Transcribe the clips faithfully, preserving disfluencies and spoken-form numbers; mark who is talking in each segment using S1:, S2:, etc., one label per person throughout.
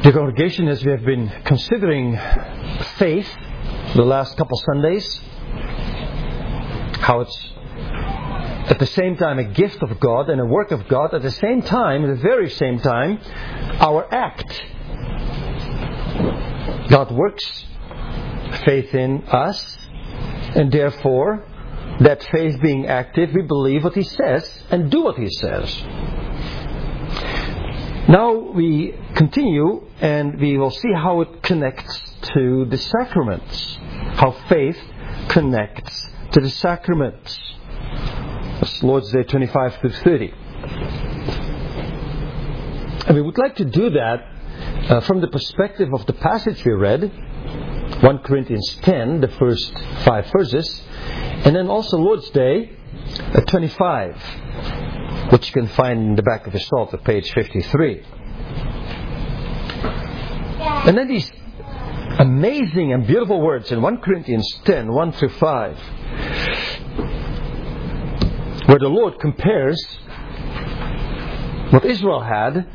S1: The congregation, as we have been considering faith the last couple Sundays, how it's at the same time a gift of God and a work of God, at the same time, at the very same time, our act. God works faith in us, and therefore, that faith being active, we believe what He says and do what He says. Now we continue, and we will see how it connects to the sacraments. How faith connects to the sacraments. That's Lord's Day twenty-five to thirty. And we would like to do that uh, from the perspective of the passage we read, First Corinthians ten, the first five verses, and then also Lord's Day uh, twenty-five, which you can find in the back of your psalter, page fifty-three. And then these amazing and beautiful words in First Corinthians ten, one through five, where the Lord compares what Israel had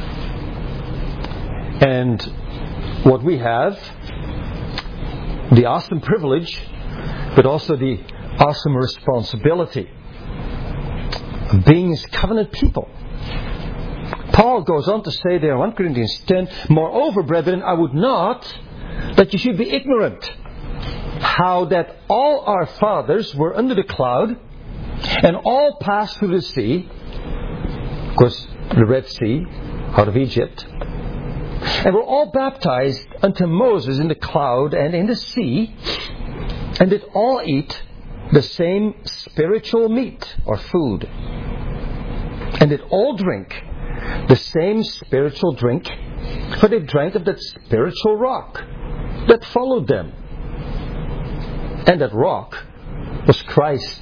S1: and what we have, the awesome privilege, but also the awesome responsibility of being His covenant people. Paul goes on to say there in First Corinthians ten, "Moreover, brethren, I would not that you should be ignorant how that all our fathers were under the cloud, and all passed through the sea," of course, the Red Sea, out of Egypt, "and were all baptized unto Moses in the cloud and in the sea, and did all eat the same spiritual meat or food, and did all drink the same spiritual drink, for they drank of that spiritual rock that followed them. And that rock was Christ.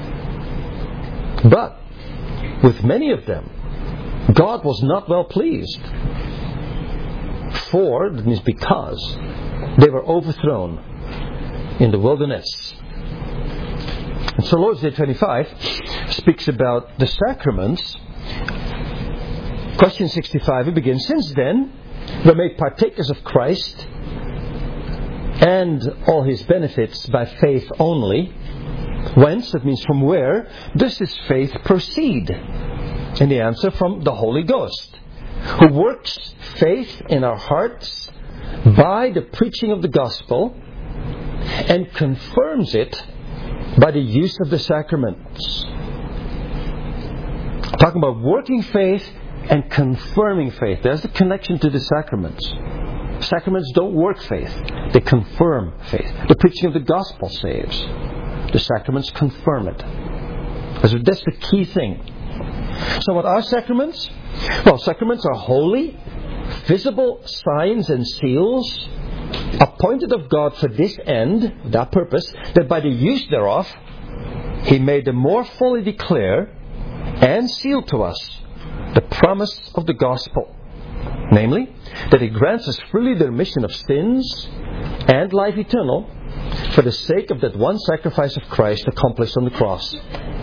S1: But with many of them, God was not well pleased. For, that means because, they were overthrown in the wilderness." And so Lord's Day twenty-five speaks about the sacraments. Question sixty-five, it begins, "Since then, we're made partakers of Christ and all His benefits by faith only. Whence," that means from where, "does this faith proceed?" And the answer, from the Holy Ghost, who works faith in our hearts by the preaching of the gospel and confirms it by the use of the sacraments. Talking about working faith and confirming faith. There's the connection to the sacraments. Sacraments don't work faith. They confirm faith. The preaching of the gospel saves. The sacraments confirm it. That's the key thing. So what are sacraments? Well, sacraments are holy, visible signs and seals, appointed of God for this end, that purpose, that by the use thereof, He may the more fully declare and seal to us the promise of the gospel. Namely, that He grants us freely the remission of sins and life eternal for the sake of that one sacrifice of Christ accomplished on the cross.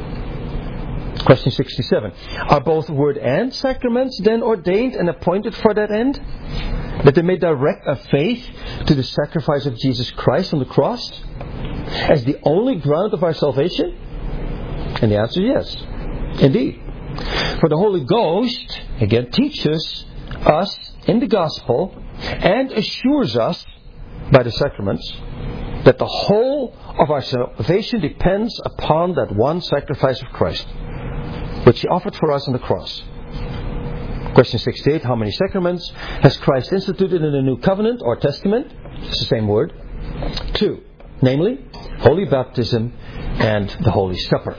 S1: Question sixty-seven. Are both word and sacraments then ordained and appointed for that end? That they may direct our faith to the sacrifice of Jesus Christ on the cross as the only ground of our salvation? And the answer is yes, indeed. For the Holy Ghost, again, teaches us in the gospel and assures us by the sacraments that the whole of our salvation depends upon that one sacrifice of Christ, which He offered for us on the cross. Question sixty-eight. How many sacraments has Christ instituted in the New Covenant or Testament? It's the same word. Two. Namely, Holy Baptism and the Holy Supper.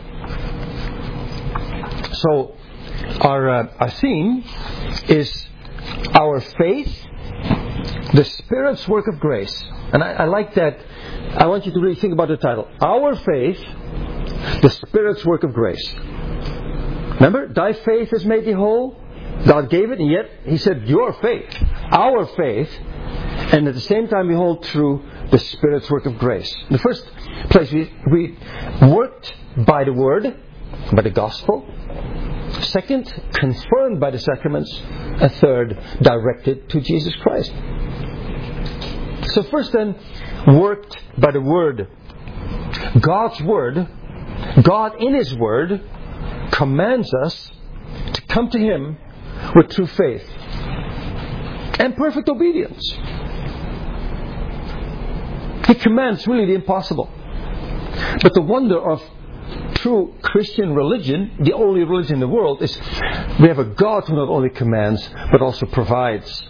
S1: So, our, uh, our theme is our faith, the Spirit's work of grace. And I, I like that. I want you to really think about the title. Our faith, the Spirit's work of grace. Remember, thy faith has made thee whole. God gave it, and yet He said, your faith, our faith, and at the same time we hold through the Spirit's work of grace. In the first place, we, we worked by the Word, by the Gospel, Second, confirmed by the sacraments. A third, directed to Jesus Christ. So first then, worked by the Word. God's Word, God in His Word, commands us to come to Him with true faith and perfect obedience. He commands really the impossible. But the wonder of true Christian religion, the only religion in the world, is we have a God who not only commands but also provides.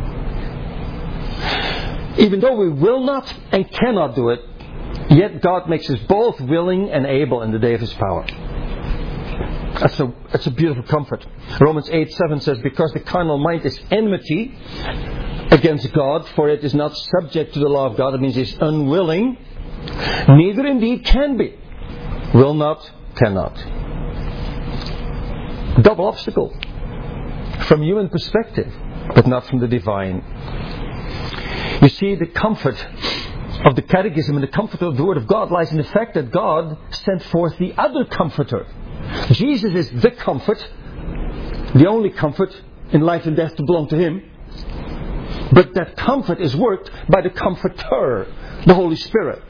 S1: Even though we will not and cannot do it, yet God makes us both willing and able in the day of His power. That's a, that's a beautiful comfort. Romans eight seven says, because the carnal mind is enmity against God, for it is not subject to the law of God. That means it's unwilling. Neither indeed can be. Will not, cannot. Double obstacle. From human perspective, but not from the divine. You see, the comfort of the Catechism and the comfort of the Word of God lies in the fact that God sent forth the other Comforter. Jesus is the comfort, the only comfort in life and death to belong to Him. But that comfort is worked by the Comforter, the Holy Spirit,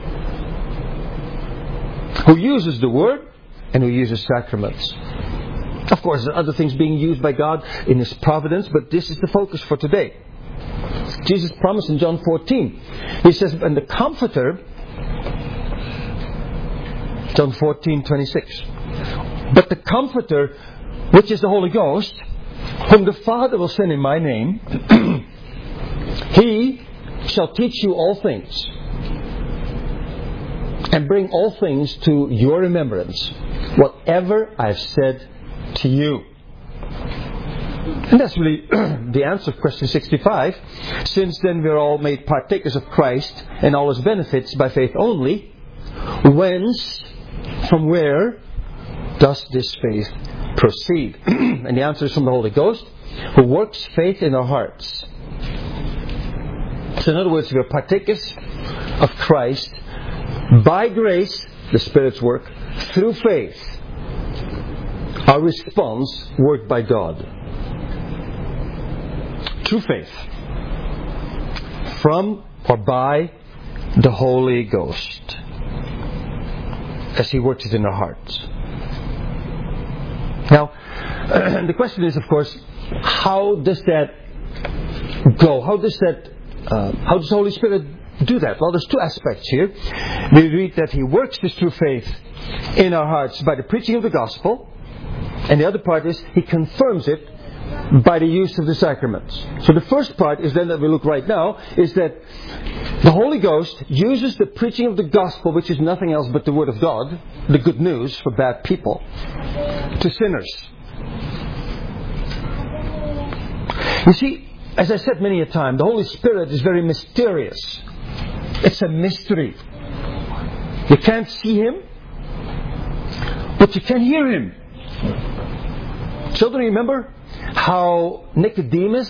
S1: who uses the Word and who uses sacraments. Of course, there are other things being used by God in His providence, but this is the focus for today. Jesus promised in John fourteen. He says, and the Comforter, John fourteen twenty-six. But the Comforter, which is the Holy Ghost, whom the Father will send in my name, He shall teach you all things, and bring all things to your remembrance, whatever I've said to you. And that's really the answer to question sixty-five. Since then we're all made partakers of Christ and all His benefits by faith only, whence, from where, does this faith proceed? And the answer is from the Holy Ghost, who works faith in our hearts. So in other words, we are partakers of Christ by grace, the Spirit's work, through faith, our response worked by God. True faith, from or by the Holy Ghost, as He works it in our hearts. Now, the question is, of course, how does that go? How does that? Uh, how does the Holy Spirit do that? Well, there's two aspects here. We read that He works this true faith in our hearts by the preaching of the gospel, and the other part is He confirms it by the use of the sacraments. So the first part is then that we look right now, is that the Holy Ghost uses the preaching of the gospel, which is nothing else but the Word of God, the good news for bad people, to sinners. You see, as I said many a time, the Holy Spirit is very mysterious. It's a mystery. You can't see Him, but you can hear Him. Children, remember how Nicodemus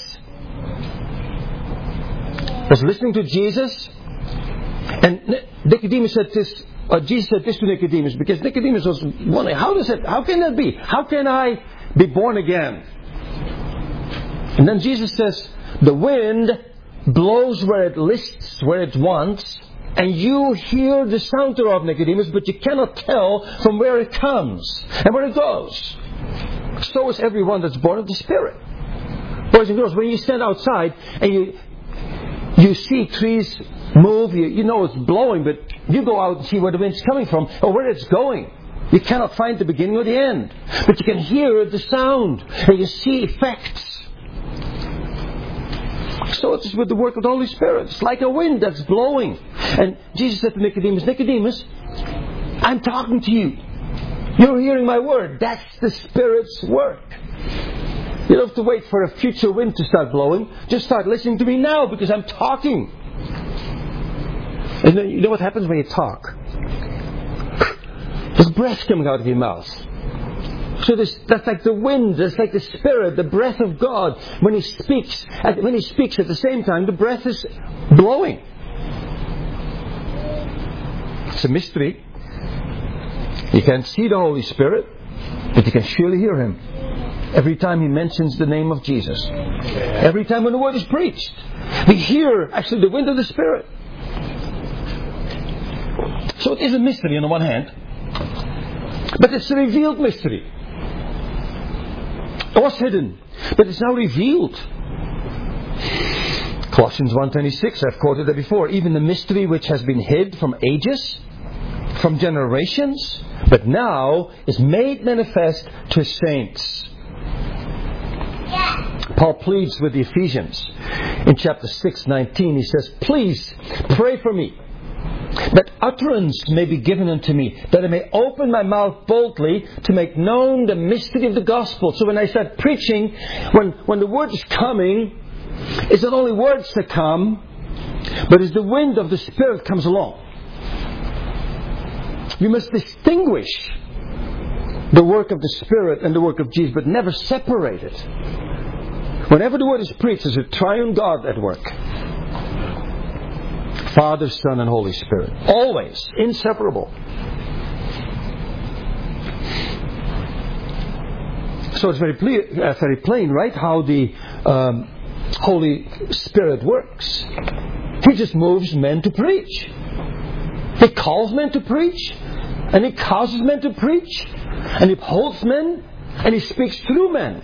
S1: was listening to Jesus, and Nicodemus said this, or Jesus said this to Nicodemus, because Nicodemus was wondering, how does it, how can that be? How can I be born again? And then Jesus says, the wind blows where it lists, where it wants, and you hear the sound thereof, Nicodemus, but you cannot tell from where it comes and where it goes. So is everyone that's born of the Spirit. Boys and girls, when you stand outside and you you see trees move, you, you know it's blowing, but you go out and see where the wind's coming from or where it's going. You cannot find the beginning or the end. But you can hear the sound and you see effects. So it is with the work of the Holy Spirit. It's like a wind that's blowing. And Jesus said to Nicodemus, Nicodemus, I'm talking to you. You're hearing my word. That's the Spirit's work. You don't have to wait for a future wind to start blowing. Just start listening to me now, because I'm talking. And then you know what happens when you talk? There's breath coming out of your mouth. So this, that's like the wind, that's like the Spirit, the breath of God. When He speaks, at, when He speaks at the same time, the breath is blowing. It's a mystery. You can't see the Holy Spirit. But you can surely hear Him every time He mentions the name of Jesus. Every time when the Word is preached, we hear actually the wind of the Spirit. So it is a mystery on the one hand, but it's a revealed mystery. It was hidden, but it's now revealed. Colossians one twenty-six, I've quoted that before. Even the mystery which has been hid from ages, from generations, but now is made manifest to His saints. Paul pleads with the Ephesians. In chapter six, nineteen, he says, "Please pray for me, that utterance may be given unto me, that I may open my mouth boldly to make known the mystery of the gospel." So when I start preaching, when, when the word is coming, it's not only words that come, but it's the wind of the Spirit comes along. We must distinguish the work of the Spirit and the work of Jesus, but never separate it. Whenever the word is preached, there's a triune God at work. Father, Son, and Holy Spirit. Always. Inseparable. So it's very, ple- uh, very plain, right, how the um, Holy Spirit works. He just moves men to preach. He calls men to preach. And He causes men to preach. And He upholds men. And He speaks through men.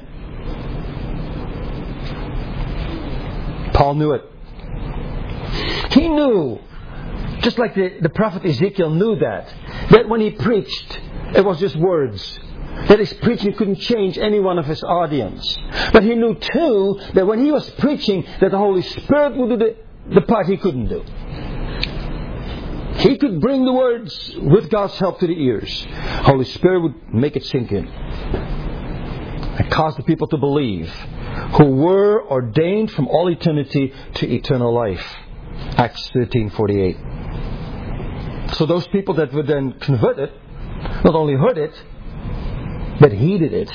S1: Paul knew it. He knew, just like the, the prophet Ezekiel knew that, that when he preached, it was just words. That his preaching couldn't change any one of his audience. But he knew too that when he was preaching, that the Holy Spirit would do the, the part he couldn't do. He could bring the words with God's help to the ears. Holy Spirit would make it sink in. And cause the people to believe, who were ordained from all eternity to eternal life. Acts thirteen forty-eight. So those people that were then converted, not only heard it, but heeded it.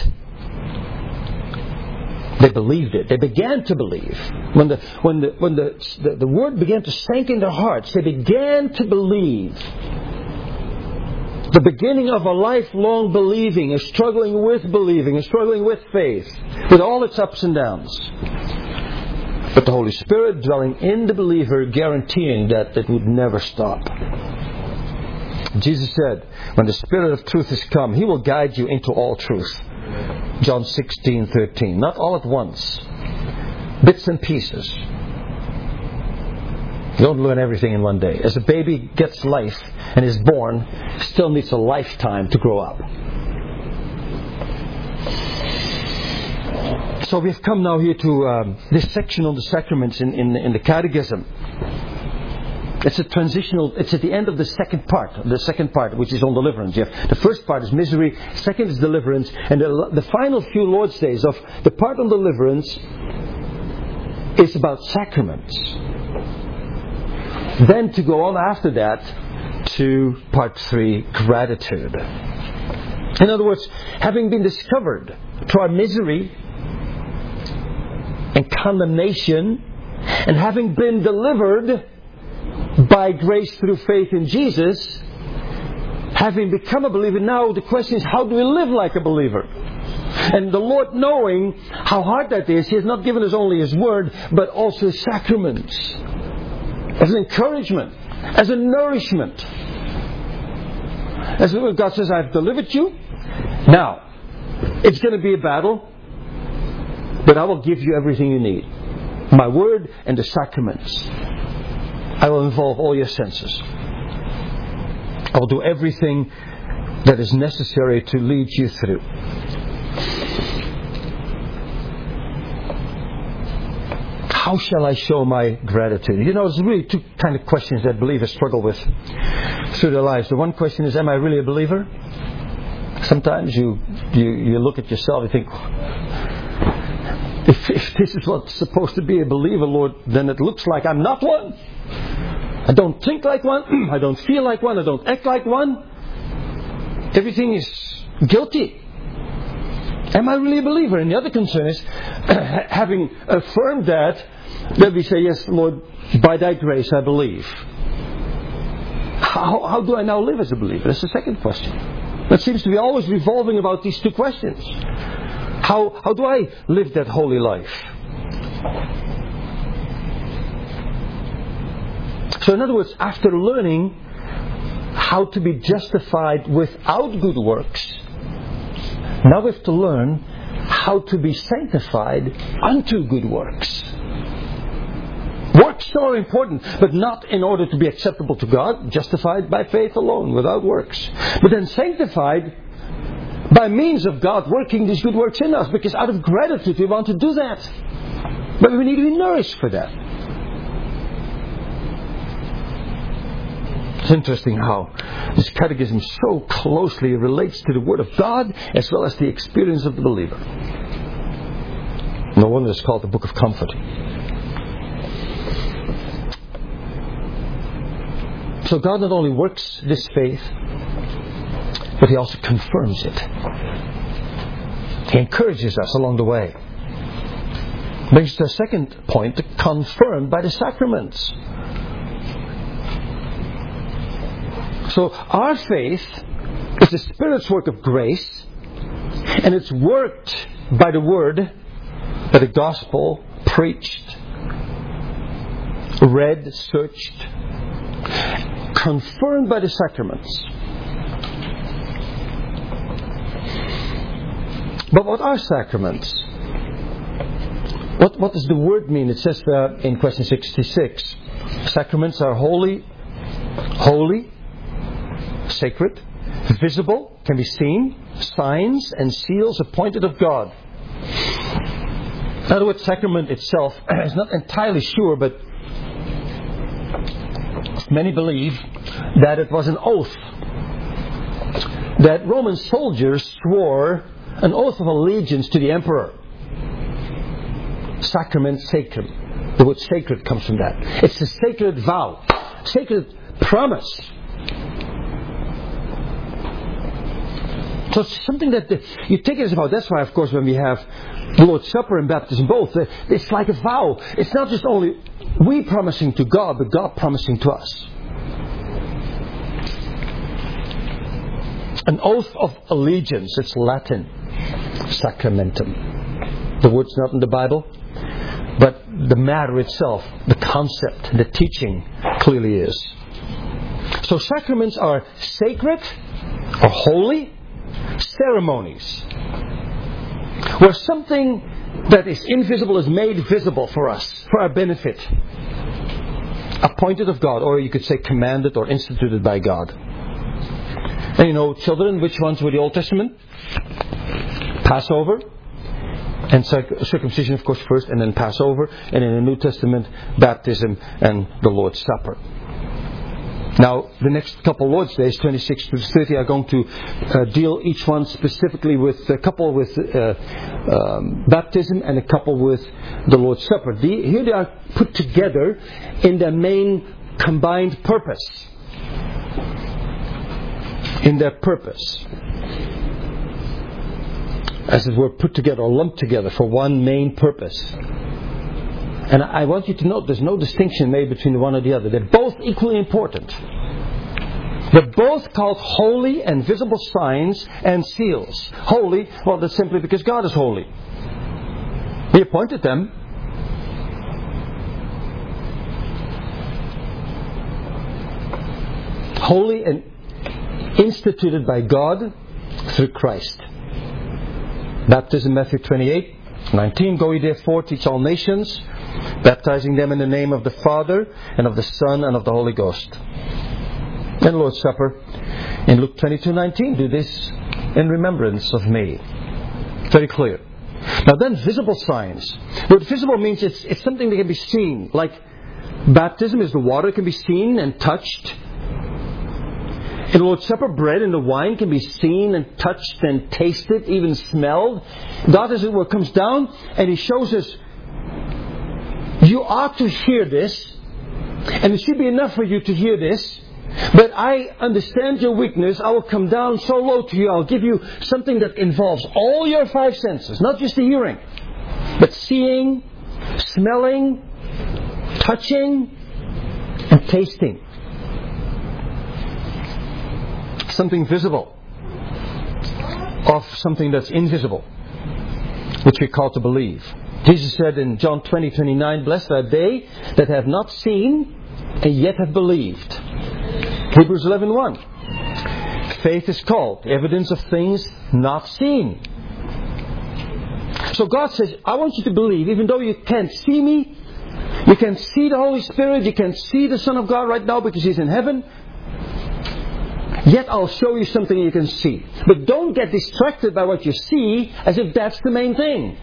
S1: They believed it. They began to believe. When the when the when the the, the word began to sink in their hearts, they began to believe. The beginning of a lifelong believing, a struggling with believing, a struggling with faith, with all its ups and downs. But the Holy Spirit dwelling in the believer, guaranteeing that it would never stop. Jesus said, when the Spirit of truth is come, He will guide you into all truth. John sixteen thirteen. Not all at once. Bits and pieces. You don't learn everything in one day. As a baby gets life and is born, still needs a lifetime to grow up. So we've come now here to um, this section on the sacraments in, in, in the Catechism. It's a transitional, it's at the end of the second part, the second part which is on deliverance. You have, the first part is misery, second is deliverance, and the, the final few Lord's Days of the part on deliverance is about sacraments. Then to go on after that to part three, gratitude. In other words, having been discovered through our misery and condemnation, and having been delivered by grace through faith in Jesus, having become a believer, now the question is, how do we live like a believer? And the Lord, knowing how hard that is, He has not given us only His Word, but also His sacraments. As an encouragement, as a nourishment. As God says, I've delivered you. Now, it's going to be a battle, but I will give you everything you need. My Word and the sacraments. I will involve all your senses. I will do everything that is necessary to lead you through. How shall I show my gratitude? You know, there's really two kind of questions that believers struggle with through their lives. The one question is, am I really a believer? Sometimes you you, you look at yourself and think, if, if this is what's supposed to be a believer, Lord, then it looks like I'm not one. I don't think like one. I don't feel like one. I don't act like one. Everything is guilty. Am I really a believer? And the other concern is, having affirmed that, then we say, yes, Lord, by Thy grace I believe. How, how do I now live as a believer? That's the second question. That seems to be always revolving about these two questions. How, how do I live that holy life? So in other words, after learning how to be justified without good works, now we have to learn how to be sanctified unto good works. Works are important, but not in order to be acceptable to God, justified by faith alone, without works. But then sanctified by means of God working these good works in us, because out of gratitude we want to do that. But we need to be nourished for that. It's interesting how this catechism so closely relates to the Word of God as well as the experience of the believer. No wonder it's called the Book of Comfort. So God not only works this faith, but He also confirms it. He encourages us along the way. Brings us to a second point, confirmed by the sacraments. So our faith is the Spirit's work of grace, and it's worked by the Word, by the Gospel, preached, read, searched, confirmed by the sacraments. But what are sacraments? What, what does the word mean? It says uh, in question sixty-six, sacraments are holy, holy, sacred, visible, can be seen, signs and seals appointed of God. In other words, sacrament itself is not entirely sure, but many believe that it was an oath that Roman soldiers swore, an oath of allegiance to the emperor. Sacrament sacrum. The word sacred comes from that. It's a sacred vow, sacred promise. So it's something that the, you take it as a vow. That's why, of course, when we have the Lord's Supper and baptism both, it's like a vow. It's not just only we promising to God, but God promising to us. An oath of allegiance. It's Latin. Sacramentum. The word's not in the Bible, but the matter itself, the concept, the teaching clearly is. So sacraments are sacred or holy ceremonies where something that is invisible is made visible for us, for our benefit. Appointed of God, or you could say commanded or instituted by God. And you know, children, which ones were the Old Testament? Passover and circumcision, of course, first, and then Passover, and in the New Testament, baptism and the Lord's Supper. Now, the next couple Lord's Days, twenty-six to thirty, are going to uh, deal each one specifically with a couple with uh, um, baptism and a couple with the Lord's Supper. The, here they are put together in their main combined purpose. In their purpose. As it were, put together or lumped together for one main purpose. And I want you to note there's no distinction made between the one or the other. They're both equally important. They're both called holy and visible signs and seals. Holy, well, that's simply because God is holy. He appointed them. Holy and instituted by God through Christ. Baptism, Matthew twenty-eight nineteen. Go ye therefore, teach all nations, baptizing them in the name of the Father, and of the Son, and of the Holy Ghost. And Lord's Supper, in Luke twenty-two nineteen, do this in remembrance of me. Very clear. Now then, visible signs. What visible means it's, it's something that can be seen. Like baptism is the water can be seen and touched. In the Lord's Supper, bread and the wine can be seen and touched and tasted, even smelled. God, as it were, comes down and He shows us, you ought to hear this, and it should be enough for you to hear this, but I understand your weakness. I will come down so low to you. I'll give you something that involves all your five senses, not just the hearing, but seeing, smelling, touching, and tasting. Something visible. of something that's invisible, which we call to believe. Jesus said in John twenty twenty-nine, "Blessed are they that have not seen and yet have believed." Hebrews eleven one. Faith is called evidence of things not seen. So God says, I want you to believe, even though you can't see me, you can see the Holy Spirit, you can see the Son of God right now because He's in heaven, yet I'll show you something you can see. But don't get distracted by what you see as if that's the main thing.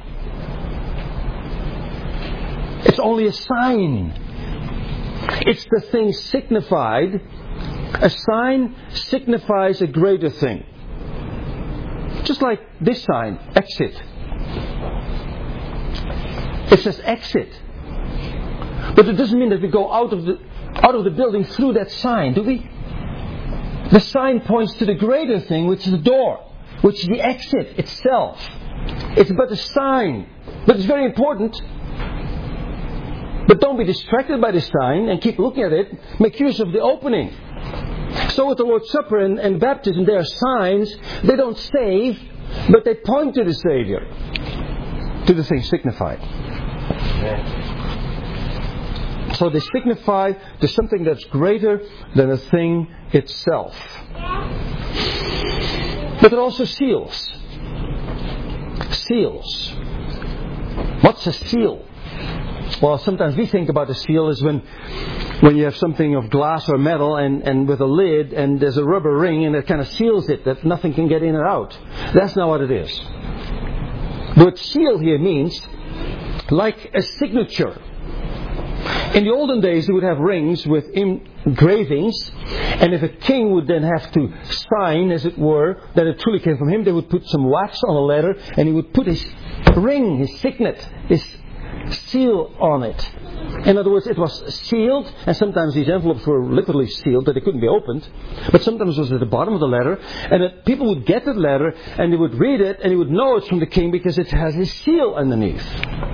S1: It's only a sign. It's the thing signified. A sign signifies a greater thing. Just like this sign, exit. It says exit. But it doesn't mean that we go out of the out of the building through that sign, do we? The sign points to the greater thing, which is the door, which is the exit itself. It's but a sign, but it's very important. But don't be distracted by the sign and keep looking at it. Make use of the opening. So with the Lord's Supper and, and baptism, they are signs. They don't save, but they point to the Savior, to the thing signified. So they signify to something that's greater than the thing itself. But it also seals. Seals. What's a seal? Well, sometimes we think about a seal as when when you have something of glass or metal and, and with a lid and there's a rubber ring and it kind of seals it that nothing can get in or out. That's not what it is. The word seal here means like a signature. In the olden days, they would have rings with engravings, and if a king would then have to sign, as it were, that it truly came from him, they would put some wax on a letter, and he would put his ring, his signet, his seal on it. In other words, it was sealed, and sometimes these envelopes were literally sealed, that they couldn't be opened, but sometimes it was at the bottom of the letter, and that people would get that letter, and they would read it, and they would know it's from the king because it has his seal underneath.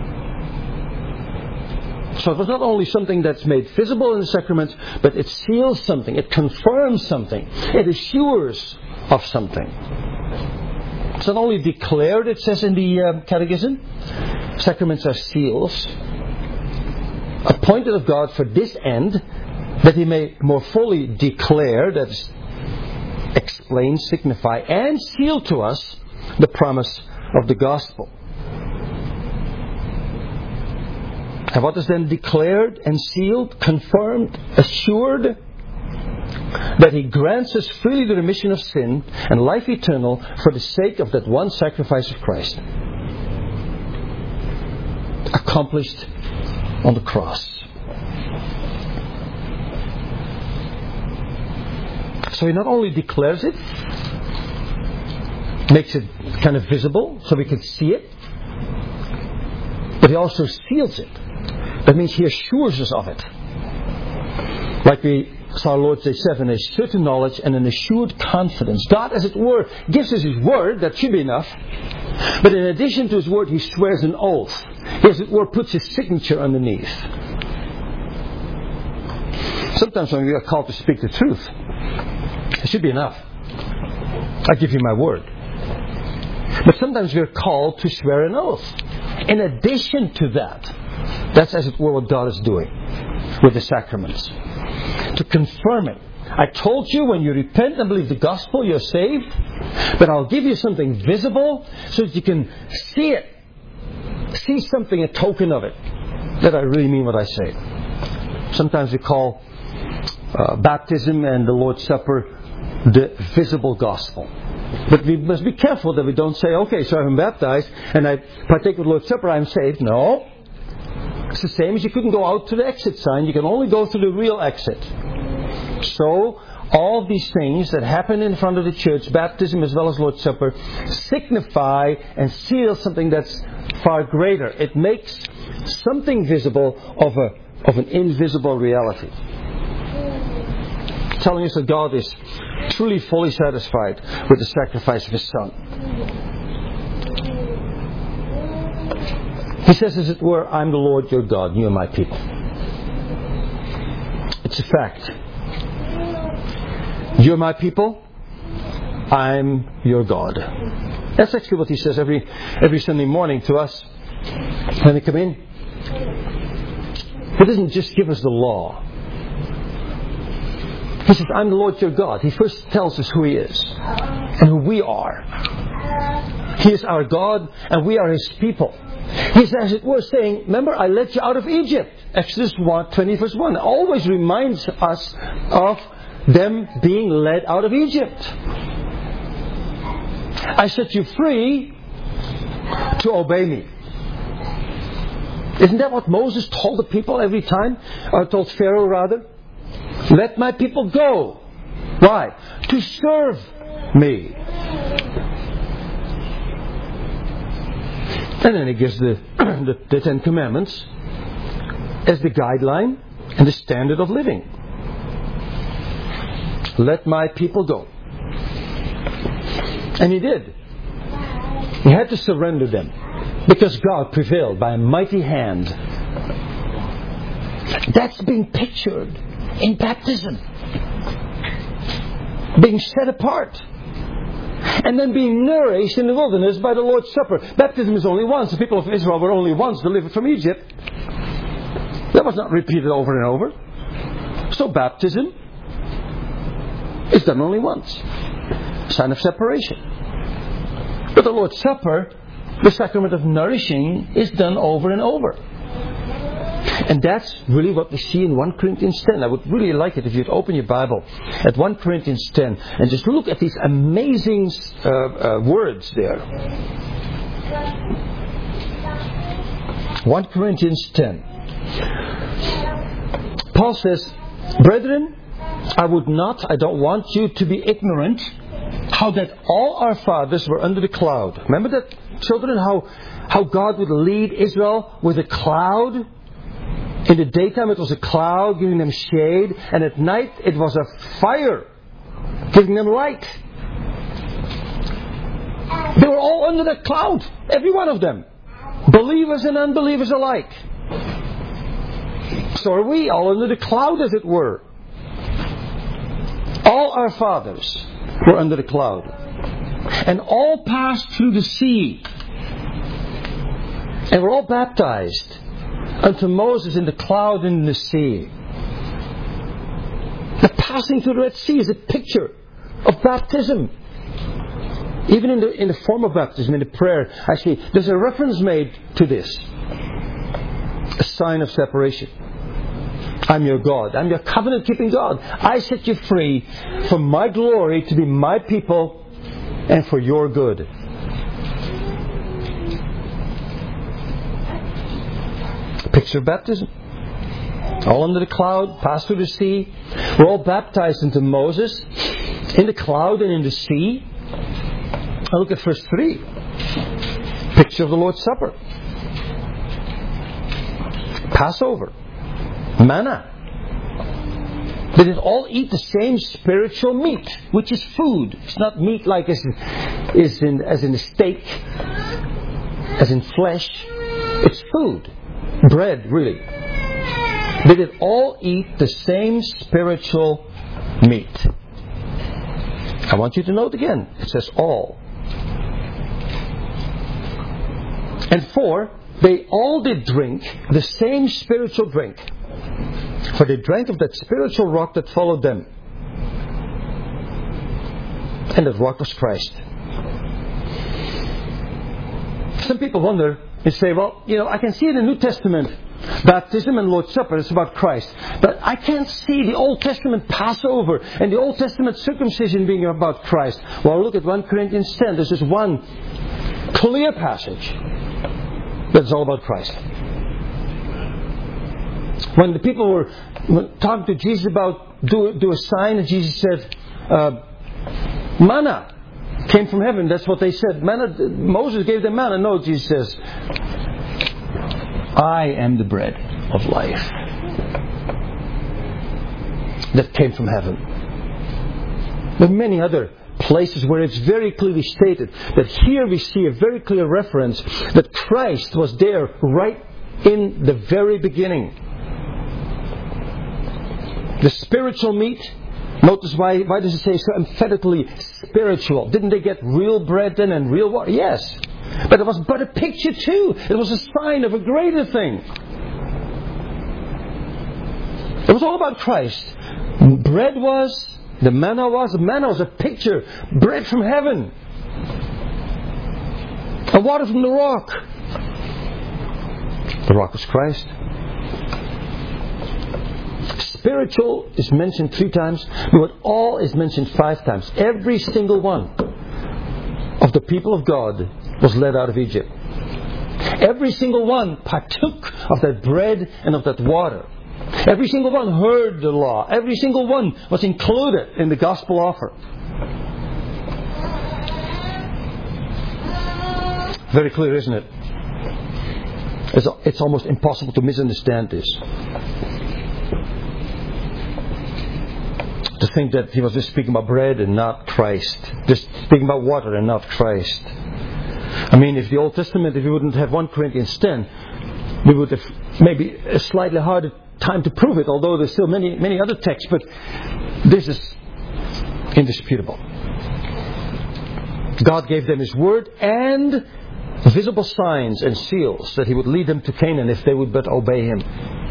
S1: So it was not only something that's made visible in the sacraments, but it seals something, it confirms something, it assures of something. It's not only declared, it says in the uh, Catechism, sacraments are seals, appointed of God for this end, that He may more fully declare, that is, explain, signify, and seal to us the promise of the gospel. And what is then declared and sealed, confirmed, assured? That He grants us freely the remission of sin and life eternal for the sake of that one sacrifice of Christ, accomplished on the cross. So He not only declares it, makes it kind of visible so we can see it, but He also seals it. That means He assures us of it. Like we saw Lord say seven, a certain knowledge and an assured confidence. God, as it were, gives us His word, that should be enough. But in addition to His word, He swears an oath. He, as it were, puts His signature underneath. Sometimes when we are called to speak the truth, it should be enough. I give you my word. But sometimes we are called to swear an oath. In addition to that, that's, as it were, what God is doing with the sacraments. To confirm it. I told you when you repent and believe the gospel, you're saved. But I'll give you something visible so that you can see it. See something, a token of it. That I really mean what I say. Sometimes we call uh, baptism and the Lord's Supper the visible gospel. But we must be careful that we don't say, okay, so I've been baptized and I partake of the Lord's Supper, I'm saved. No. It's the same as you couldn't go out to the exit sign. You can only go through the real exit. So, all these things that happen in front of the church, baptism as well as Lord's Supper, signify and seal something that's far greater. It makes something visible of a of an invisible reality. Telling us that God is truly fully satisfied with the sacrifice of His Son. He says, as it were, I'm the Lord your God, you are my people. It's a fact. You're my people. I'm your God. That's actually what he says every every Sunday morning to us when we come in. He doesn't just give us the law. He says, I'm the Lord your God. He first tells us who He is and who we are. He is our God and we are His people. He's, as it were, saying, remember, I led you out of Egypt. Exodus one, twenty verse one. It always reminds us of them being led out of Egypt. I set you free to obey me. Isn't that what Moses told the people every time? Or told Pharaoh rather? Let my people go. Why? To serve me. And then he gives the, the, the Ten Commandments as the guideline and the standard of living. Let my people go. And he did. He had to surrender them because God prevailed by a mighty hand. That's being pictured in baptism. Being set apart. And then being nourished in the wilderness by the Lord's Supper. Baptism is only once. The people of Israel were only once delivered from Egypt. That was not repeated over and over. So baptism is done only once. Sign of separation. But the Lord's Supper, the sacrament of nourishing, is done over and over. And that's really what we see in First Corinthians ten. I would really like it if you'd open your Bible at First Corinthians ten and just look at these amazing uh, uh, words there. First Corinthians ten. Paul says, brethren, I would not, I don't want you to be ignorant how that all our fathers were under the cloud. Remember that, children, how, how God would lead Israel with a cloud? In the daytime it was a cloud giving them shade, and at night it was a fire giving them light. They were all under that cloud, every one of them. Believers and unbelievers alike. So are we, all under the cloud as it were. All our fathers were under the cloud. And all passed through the sea. And were all baptized unto Moses in the cloud and in the sea. The passing through the Red Sea is a picture of baptism. Even in the in the form of baptism, in the prayer, actually, there's a reference made to this. A sign of separation. I'm your God. I'm your covenant-keeping God. I set you free for my glory to be my people and for your good. Picture of baptism. All under the cloud, passed through the sea. We're all baptized into Moses in the cloud and in the sea. Now look at verse three. Picture of the Lord's Supper. Passover. Manna. They did all eat the same spiritual meat, which is food. It's not meat like as in, as in, as in a steak, as in flesh. It's food. Bread, really. They did all eat the same spiritual meat. I want you to note again, it says all. And four, they all did drink the same spiritual drink. For they drank of that spiritual rock that followed them. And that rock was Christ. Some people wonder and say, well, you know, I can see in the New Testament baptism and Lord's Supper, it's about Christ. But I can't see the Old Testament Passover and the Old Testament circumcision being about Christ. Well, look at First Corinthians ten. There's just one clear passage that's all about Christ. When the people were talking to Jesus about do, do a sign, and Jesus said, uh, manna came from heaven. That's what they said. Manna, Moses gave them manna. No, Jesus says, I am the bread of life that came from heaven. There are many other places where it's very clearly stated that here we see a very clear reference that Christ was there right in the very beginning. The spiritual meat Notice why, why does it say so emphatically spiritual? Didn't they get real bread then and real water? Yes. But it was but a picture too. It was a sign of a greater thing. It was all about Christ. Bread was, the manna was, the manna was a picture. Bread from heaven. And water from the rock. The rock was Christ. Spiritual is mentioned three times, but all is mentioned five times. Every single one of the people of God was led out of Egypt. Every single one partook of that bread and of that water. Every single one heard the law. Every single one was included in the gospel offer. Very clear, isn't it? It's, it's almost impossible to misunderstand this. To think that he was just speaking about bread and not Christ. Just speaking about water and not Christ. I mean, if the Old Testament, if we wouldn't have First Corinthians ten, we would have maybe a slightly harder time to prove it, although there's still many, many other texts, but this is indisputable. God gave them His Word and visible signs and seals that He would lead them to Canaan if they would but obey Him.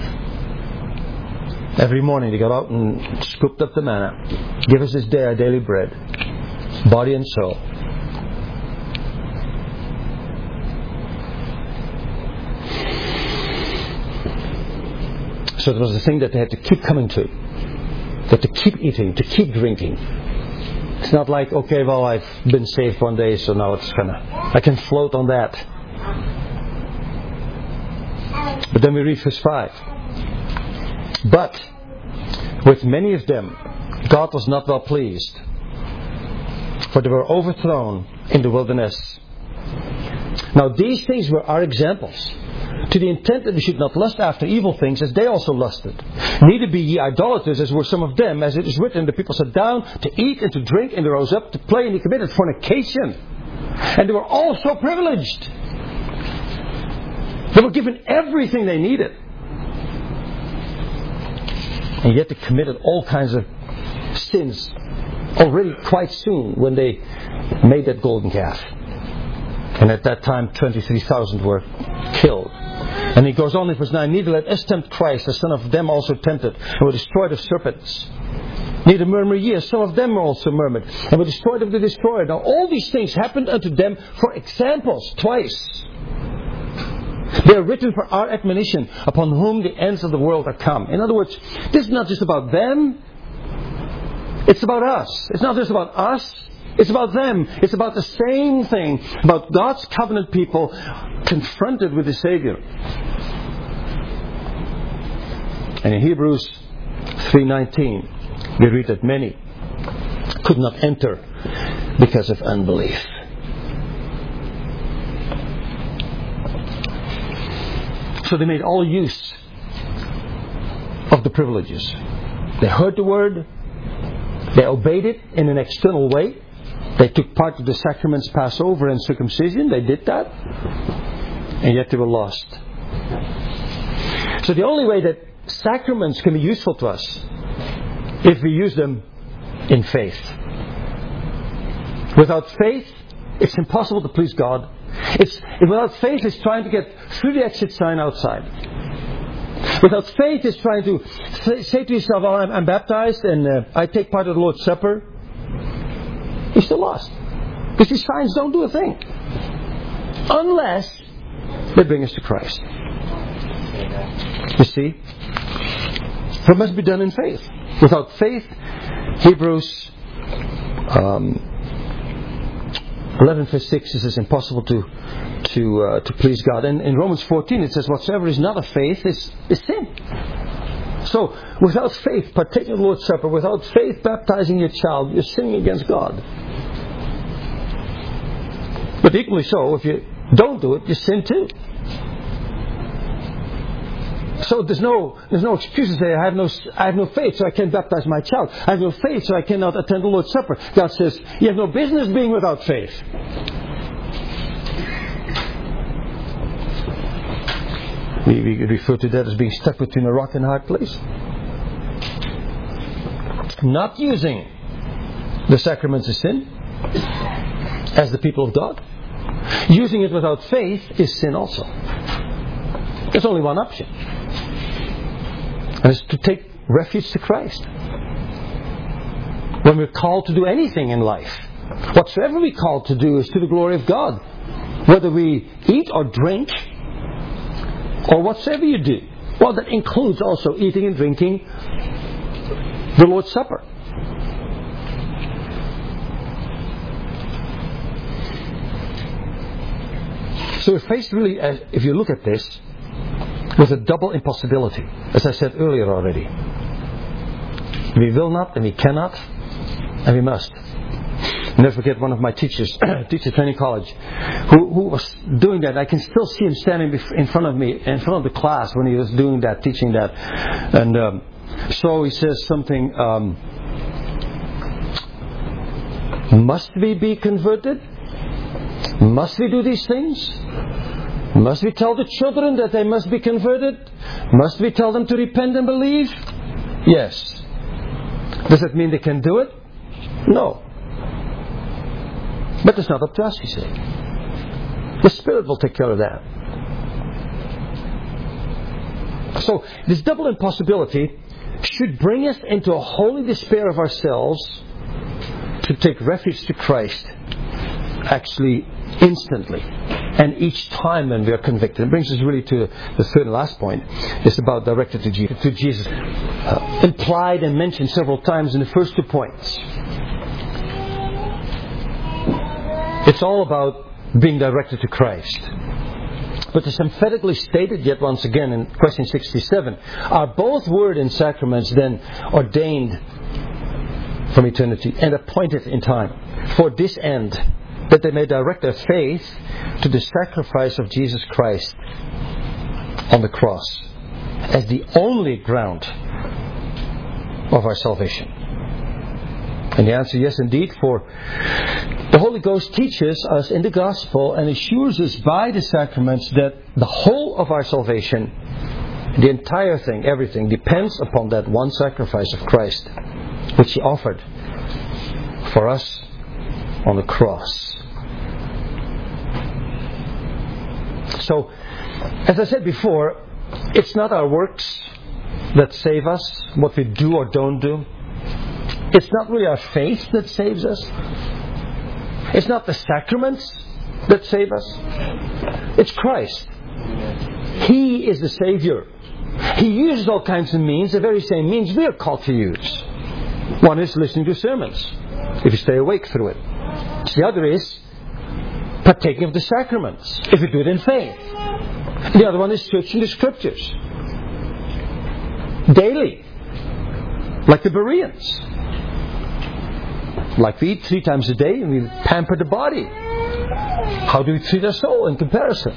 S1: Every morning they got out and scooped up the manna. Give us this day our daily bread, body and soul. So it was the thing that they had to keep coming to. They had to keep eating, to keep drinking. It's not like, okay, well, I've been saved one day, so now it's kind of, I can float on that. But then we read verse five. But with many of them, God was not well pleased, for they were overthrown in the wilderness. Now these things were our examples, to the intent that we should not lust after evil things as they also lusted. Neither be ye idolaters as were some of them, as it is written, the people sat down to eat and to drink, and they rose up to play, and they committed fornication. And they were all so privileged. They were given everything they needed. And yet they committed all kinds of sins already quite soon when they made that golden calf. And at that time twenty-three thousand were killed. And he goes on in verse nine, neither let us tempt Christ, as some of them also tempted, and were destroyed of serpents. Neither murmur ye, as some of them also murmured, and were destroyed of the destroyer. Now all these things happened unto them for examples, twice. They are written for our admonition, upon whom the ends of the world are come. In other words, this is not just about them, it's about us. It's not just about us, it's about them. It's about the same thing, about God's covenant people confronted with the Savior. And in Hebrews three nineteen, we read that many could not enter because of unbelief. So they made all use of the privileges. They heard the word, they obeyed it in an external way. They took part of the sacraments, Passover and circumcision. They did that. And yet they were lost. So the only way that sacraments can be useful to us, if we use them in faith. Without faith, it's impossible to please God. It's, without faith, it's trying to get through the exit sign outside. Without faith, it's trying to say, say to yourself, well, I'm, I'm baptized and uh, I take part of the Lord's Supper. You're still lost. Because these signs don't do a thing. Unless they bring us to Christ. You see? So it must be done in faith. Without faith, Hebrews um, eleven verse six says it's impossible to to uh, to please God. And in Romans fourteen it says whatsoever is not of faith is, is sin. So without faith, partaking of the Lord's Supper, without faith baptizing your child, you're sinning against God. But equally so, if you don't do it, you sin too. So there's no there's no excuse to say I have no I have no faith, so I can't baptize my child. I have no faith, so I cannot attend the Lord's Supper. God says you have no business being without faith. We, we refer to that as being stuck between a rock and a hard place. Not using the sacraments is sin, as the people of God. Using it without faith is sin also. There's only one option. And it's to take refuge to Christ. When we're called to do anything in life, whatsoever we're called to do is to the glory of God. Whether we eat or drink, or whatsoever you do. Well, that includes also eating and drinking the Lord's Supper. So we're faced really, as, if you look at this, with a double impossibility, as I said earlier already. We will not, and we cannot, and we must. I'll never forget one of my teachers, teacher training college, who, who was doing that. I can still see him standing in front of me, in front of the class when he was doing that, teaching that. And um, so he says something, um, must we be converted? Must we do these things? Must we tell the children that they must be converted? Must we tell them to repent and believe? Yes. Does that mean they can do it? No. But it's not up to us, you see. The Spirit will take care of that. So, this double impossibility should bring us into a holy despair of ourselves to take refuge to Christ, actually instantly, and each time when we are convicted. It brings us really to the third and last point. It's about directed to Jesus. To Jesus. Uh, implied and mentioned several times in the first two points. It's all about being directed to Christ. But it's emphatically stated yet once again in question sixty-seven. Are both word and sacraments then ordained from eternity and appointed in time for this end, that they may direct their faith to the sacrifice of Jesus Christ on the cross as the only ground of our salvation? And the answer, yes indeed, for the Holy Ghost teaches us in the Gospel and assures us by the sacraments that the whole of our salvation, the entire thing, everything, depends upon that one sacrifice of Christ, which He offered for us on the cross. So, as I said before, it's not our works that save us, what we do or don't do. It's not really our faith that saves us. It's not the sacraments that save us. It's Christ. He is the Savior. He uses all kinds of means, the very same means we are called to use. One is listening to sermons, if you stay awake through it. The other is partaking of the sacraments, if you do it in faith. The other one is searching the Scriptures daily, like the Bereans. Like we eat three times a day and we pamper the body. How do we treat our soul in comparison?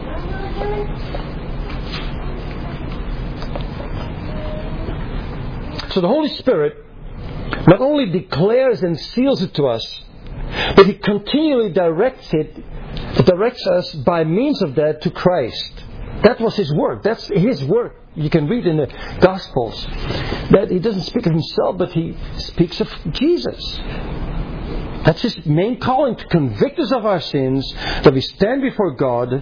S1: So the Holy Spirit not only declares and seals it to us, but He continually directs it, directs us by means of that to Christ. That was His work. That's His work. You can read in the Gospels that He doesn't speak of Himself, but He speaks of Jesus. That's His main calling, to convict us of our sins, that we stand before God,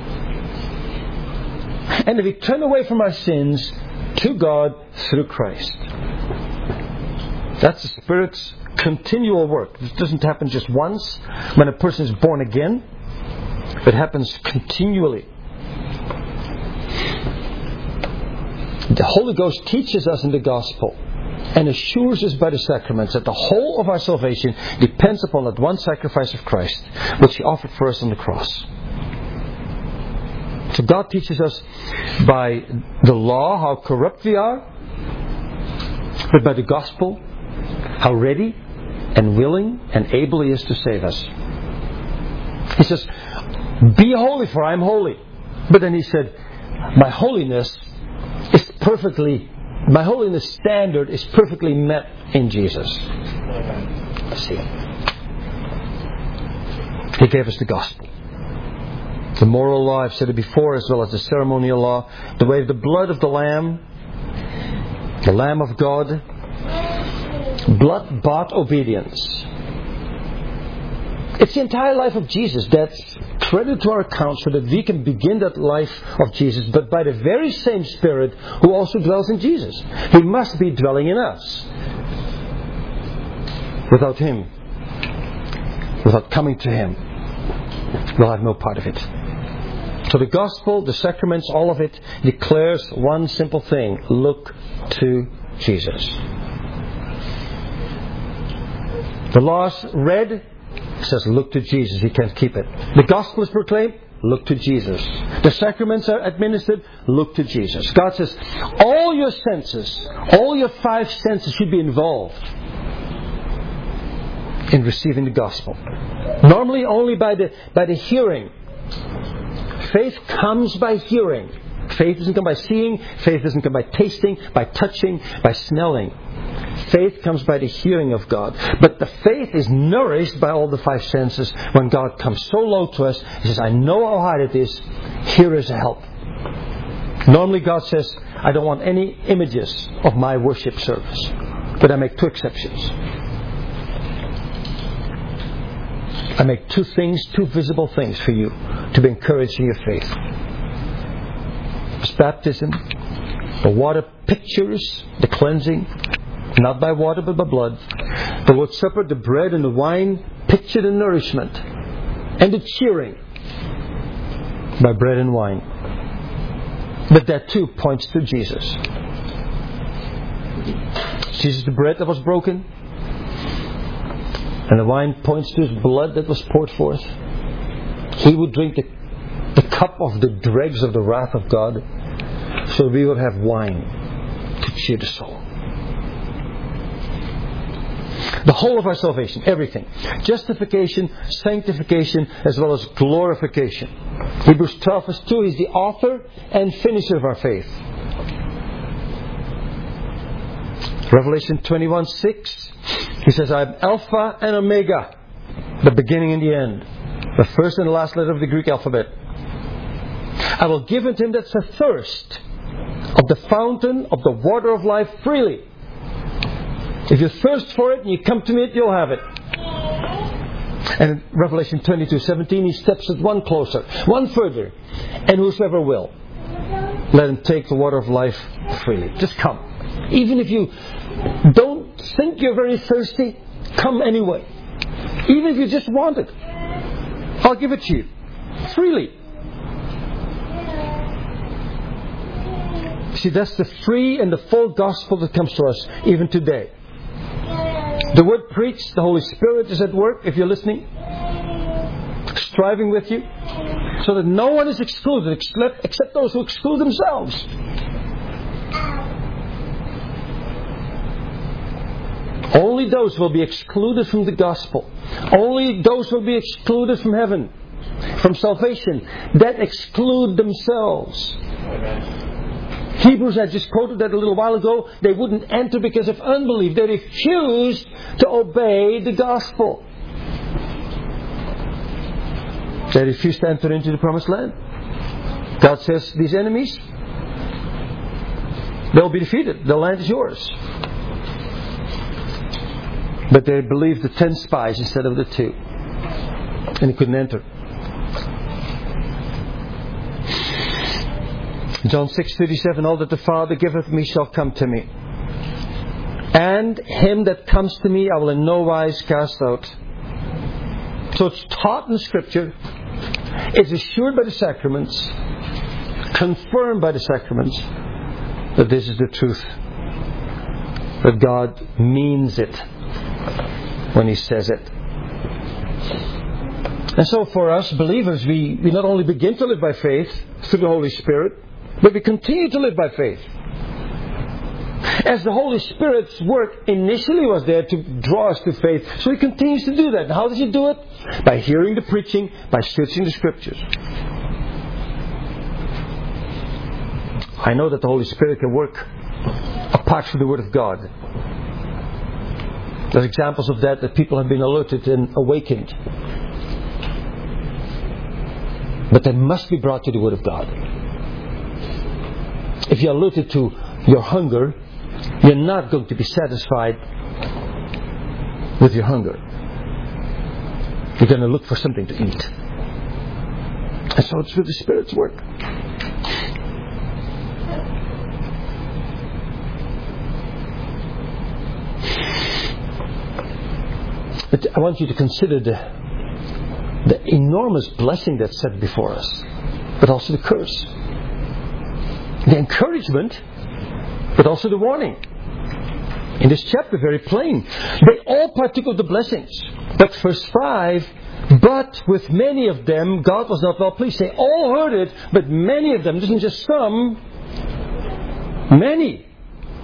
S1: and that we turn away from our sins to God through Christ. That's the Spirit's continual work. It doesn't happen just once when a person is born again. It happens continually. The Holy Ghost teaches us in the Gospel and assures us by the sacraments that the whole of our salvation depends upon that one sacrifice of Christ, which He offered for us on the cross. So God teaches us by the law how corrupt we are, but by the Gospel how ready and willing and able He is to save us. He says, "Be holy, for I am holy." But then He said, "My holiness is perfectly, my holiness standard is perfectly met in Jesus." See, He gave us the Gospel. The moral law, I've said it before, as well as the ceremonial law. The way of the blood of the Lamb, the Lamb of God, Blood-bought obedience. It's the entire life of Jesus that's credited to our account so that we can begin that life of Jesus, but by the very same Spirit who also dwells in Jesus. He must be dwelling in us. Without Him, without coming to Him, we'll have no part of it. So the Gospel, the sacraments, all of it declares one simple thing: look to Jesus. The law's read says, look to Jesus. He can't keep it. The Gospel is proclaimed, look to Jesus. The sacraments are administered, look to Jesus. God says, all your senses, all your five senses should be involved in receiving the Gospel. Normally only by the by the hearing. Faith comes by hearing. Faith doesn't come by seeing. Faith doesn't come by tasting, by touching, by smelling. Faith comes by the hearing of God. But the faith is nourished by all the five senses. When God comes so low to us, He says, I know how hard it is. Here is a help. Normally God says, I don't want any images of my worship service. But I make two exceptions. I make two things, two visible things for you to be encouraged in your faith. It's baptism. The water pictures the cleansing, not by water but by blood. The Lord's Supper, the bread and the wine, picture the nourishment and the cheering by bread and wine. But that too points to Jesus. Jesus, the bread that was broken, and the wine points to His blood that was poured forth. He would drink the, the cup of the dregs of the wrath of God, so we will have wine to cheer the soul. The whole of our salvation, everything. Justification, sanctification, as well as glorification. Hebrews twelve verse two, He's the author and finisher of our faith. Revelation twenty-one six, He says, I am Alpha and Omega, the beginning and the end. The first and the last letter of the Greek alphabet. I will give unto him that's athirst of the fountain of the water of life freely. If you thirst for it and you come to me, you'll have it. And in Revelation twenty-two seventeen, He steps it one closer, one further. And whosoever will, let him take the water of life freely. Just come. Even if you don't think you're very thirsty, come anyway. Even if you just want it, I'll give it to you freely. See, that's the free and the full gospel that comes to us even today. The word preached, the Holy Spirit is at work, if you're listening, striving with you, so that no one is excluded except, except those who exclude themselves. Only those will be excluded from the gospel. Only those will be excluded from heaven, from salvation, that exclude themselves. Hebrews, I just quoted that a little while ago, they wouldn't enter because of unbelief. They refused to obey the gospel. They refused to enter into the promised land. God says, these enemies, they'll be defeated. The land is yours. But they believed the ten spies instead of the two. And they couldn't enter. John six thirty-seven, all that the Father giveth me shall come to me. And him that comes to me I will in no wise cast out. So it's taught in the Scripture. It's assured by the sacraments. Confirmed by the sacraments. That this is the truth. That God means it when He says it. And so for us believers, we, we not only begin to live by faith through the Holy Spirit, but we continue to live by faith. As the Holy Spirit's work initially was there to draw us to faith, so He continues to do that. And how does He do it? By hearing the preaching, by searching the Scriptures. I know that the Holy Spirit can work apart from the Word of God. There's examples of that that people have been alerted and awakened. But they must be brought to the Word of God. If you're alerted to your hunger, you're not going to be satisfied with your hunger. You're going to look for something to eat. And so it's with the Spirit's work. But I want you to consider the, the enormous blessing that's set before us, but also the curse. The encouragement, but also the warning. In this chapter, very plain. They all partook of the blessings. But verse five, but with many of them, God was not well pleased. They all heard it, but many of them, this isn't just some, many.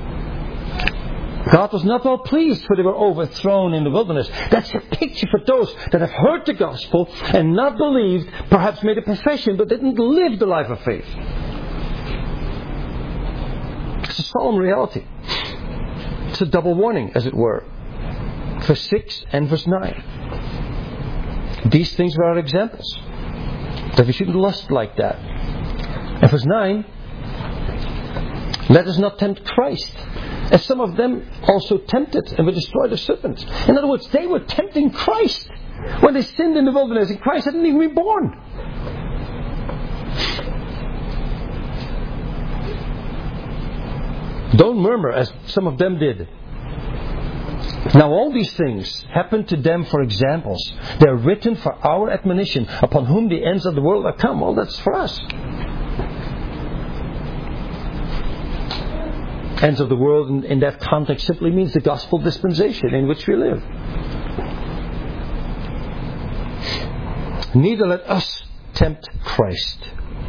S1: God was not well pleased, for they were overthrown in the wilderness. That's a picture for those that have heard the gospel and not believed, perhaps made a profession, but didn't live the life of faith. It's a solemn reality. It's a double warning, as it were. Verse six and verse nine. These things were our examples, that we shouldn't lust like that. And verse nine, let us not tempt Christ, as some of them also tempted and were destroyed of serpents. In other words, they were tempting Christ when they sinned in the wilderness, and Christ hadn't even been born. Don't murmur as some of them did. Now all these things happened to them for examples. They are written for our admonition, upon whom the ends of the world are come. Well, that's for us. Ends of the world in, in that context simply means the gospel dispensation in which we live. Neither let us tempt Christ.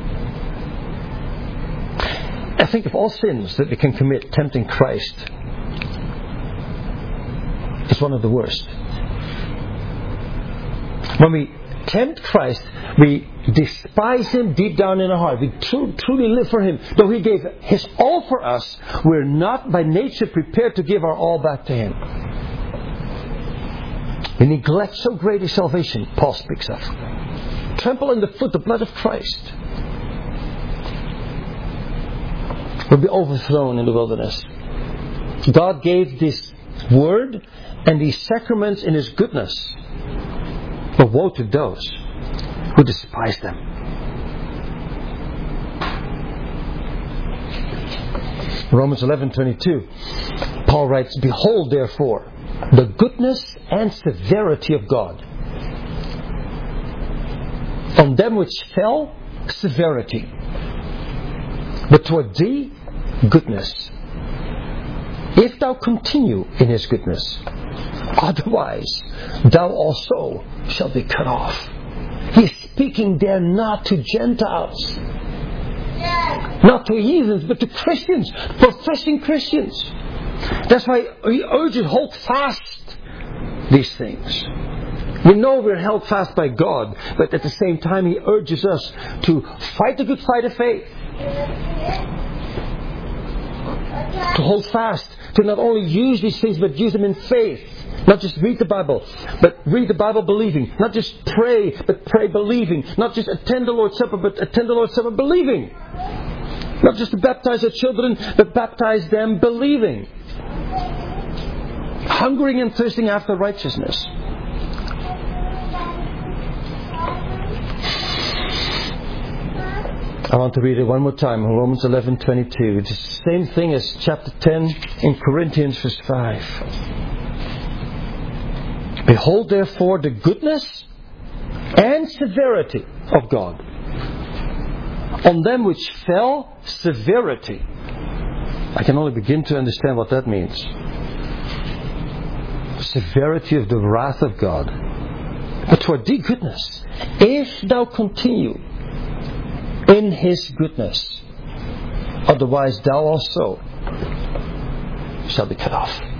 S1: I think of all sins that we can commit, tempting Christ is one of the worst. When we tempt Christ, we despise Him deep down in our heart. We tr- truly live for Him. Though He gave His all for us, we're not by nature prepared to give our all back to Him. We neglect so great a salvation, Paul speaks of. Trample underfoot the blood of Christ. Will be overthrown in the wilderness. God gave this word and these sacraments in His goodness. But woe to those who despise them. Romans eleven twenty-two, Paul writes, behold therefore the goodness and severity of God. On them which fell, severity. But toward thee, goodness. If thou continue in His goodness, otherwise thou also shalt be cut off. He's speaking there not to Gentiles, not to heathens, but to Christians, professing Christians. That's why He urges, hold fast these things. We know we're held fast by God, but at the same time He urges us to fight the good fight of faith. To hold fast, to not only use these things, but use them in faith. Not just read the Bible, but read the Bible believing. Not just pray, but pray believing. Not just attend the Lord's Supper, but attend the Lord's Supper believing. Not just to baptize our children, but baptize them believing. Hungering and thirsting after righteousness. I want to read it one more time, Romans eleven twenty-two. It's the same thing as chapter ten in Corinthians verse five. Behold therefore the goodness and severity of God. On them which fell, severity. I can only begin to understand what that means. Severity of the wrath of God. But toward thee goodness, if thou continue in His goodness, otherwise thou also shalt be cut off.